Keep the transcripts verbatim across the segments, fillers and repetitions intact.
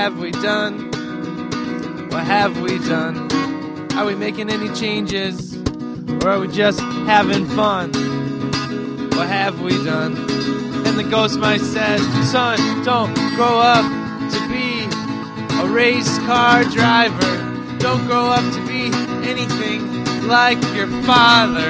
have we done? What have we done? Are we making any changes? Or are we just having fun? What have we done? And the ghost might says, son, don't grow up to be a race car driver. Don't grow up to be anything like your father.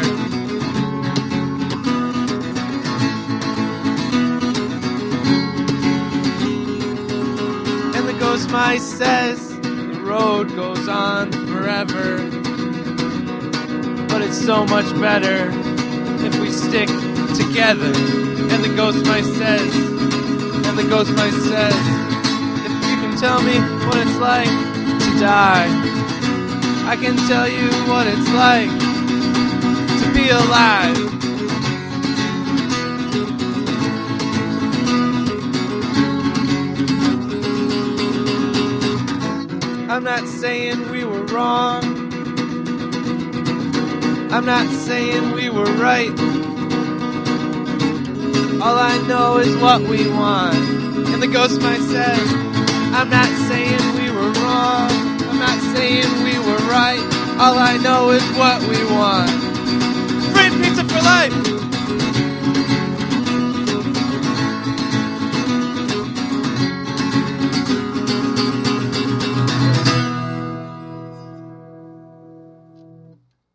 And the ghost might says, the road goes on forever, but it's so much better if we stick together. And the ghost might says, and the ghost might says, if you can tell me what it's like to die, I can tell you what it's like to be alive. I'm not saying we were wrong. I'm not saying we were right. All I know is what we want. And the ghost might say, I'm not saying we were wrong. I'm not saying we were right. All I know is what we want. Free pizza for life!